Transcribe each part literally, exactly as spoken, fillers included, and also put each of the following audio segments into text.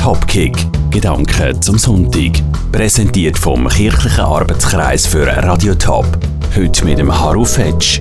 Topkick. Gedanken zum Sonntag. Präsentiert vom Kirchlichen Arbeitskreis für Radio Top. Heute mit dem Harald Fetsch.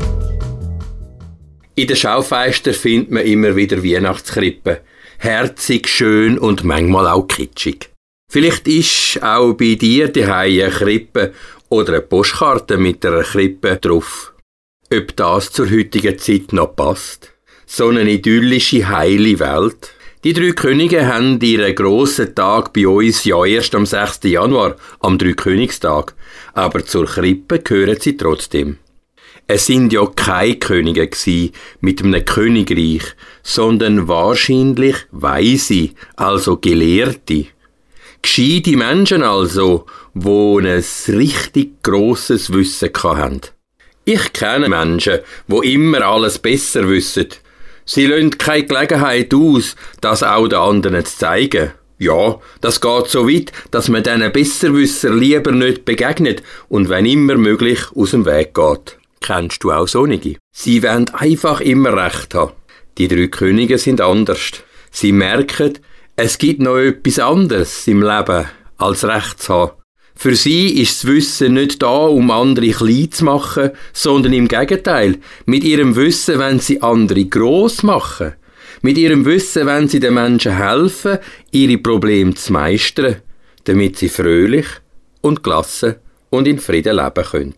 In den Schaufenstern findet man immer wieder Weihnachtskrippen. Herzig, schön und manchmal auch kitschig. Vielleicht ist auch bei dir daheim eine Krippe oder eine Postkarte mit einer Krippe drauf. Ob das zur heutigen Zeit noch passt? So eine idyllische, heile Welt. Die drei Könige haben ihren grossen Tag bei uns ja erst am sechsten Januar, am Dreikönigstag. Aber zur Krippe gehören sie trotzdem. Es sind ja keine Könige gsi mit einem Königreich, sondern wahrscheinlich Weise, also Gelehrte. Gescheite Menschen also, die ein richtig grosses Wissen hatten. Ich kenne Menschen, die immer alles besser wissen. Sie lassen keine Gelegenheit aus, das auch den anderen zu zeigen. Ja, das geht so weit, dass man diesen Besserwisser lieber nicht begegnet und wenn immer möglich aus dem Weg geht. Kennst du auch solche? Sie wollen einfach immer Recht haben. Die drei Könige sind anders. Sie merken, es gibt noch etwas anderes im Leben, als Recht zu haben. Für sie ist das Wissen nicht da, um andere klein zu machen, sondern im Gegenteil. Mit ihrem Wissen wollen sie andere gross machen. Mit ihrem Wissen wollen sie den Menschen helfen, ihre Probleme zu meistern, damit sie fröhlich und gelassen und in Frieden leben können.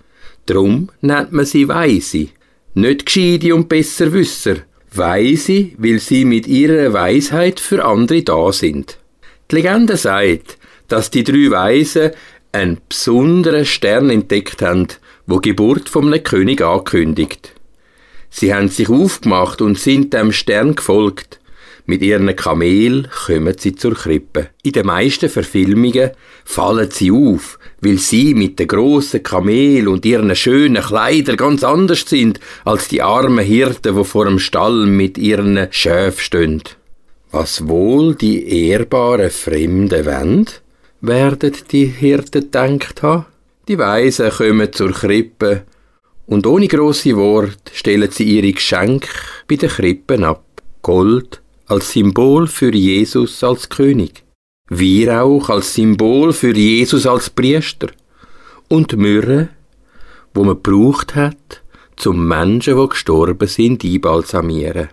Darum nennt man sie Weise, nicht Gescheite und Besserwisser. Weise, weil sie mit ihrer Weisheit für andere da sind. Die Legende sagt, dass die drei Weisen einen besonderen Stern entdeckt haben, wo die Geburt von einem König ankündigt. Sie haben sich aufgemacht und sind dem Stern gefolgt. Mit ihren Kamel kommen sie zur Krippe. In den meisten Verfilmungen fallen sie auf, weil sie mit den grossen Kamel und ihren schönen Kleidern ganz anders sind als die armen Hirten, die vor dem Stall mit ihren Schäfen stehen. Was wohl die ehrbaren Fremden wollen, werden die Hirten gedacht haben. Die Weisen kommen zur Krippe und ohne grosse Worte stellen sie ihre Geschenke bei den Krippen ab. Gold als Symbol für Jesus als König, Weihrauch als Symbol für Jesus als Priester und Myrrhe, wo man gebraucht hat, zum Menschen, die gestorben sind, einbalsamieren.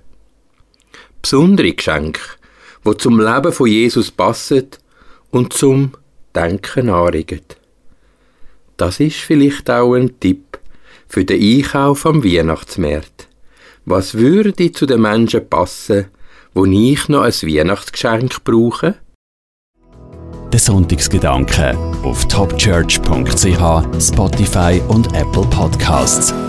Besondere Geschenke, die zum Leben von Jesus passen und zum Denken anregen. Das ist vielleicht auch ein Tipp für den Einkauf am Weihnachtsmarkt. Was würde zu den Menschen passen, wo ich noch ein Weihnachtsgeschenk brauche? Der Sonntagsgedanke auf topchurch punkt c h, Spotify und Apple Podcasts.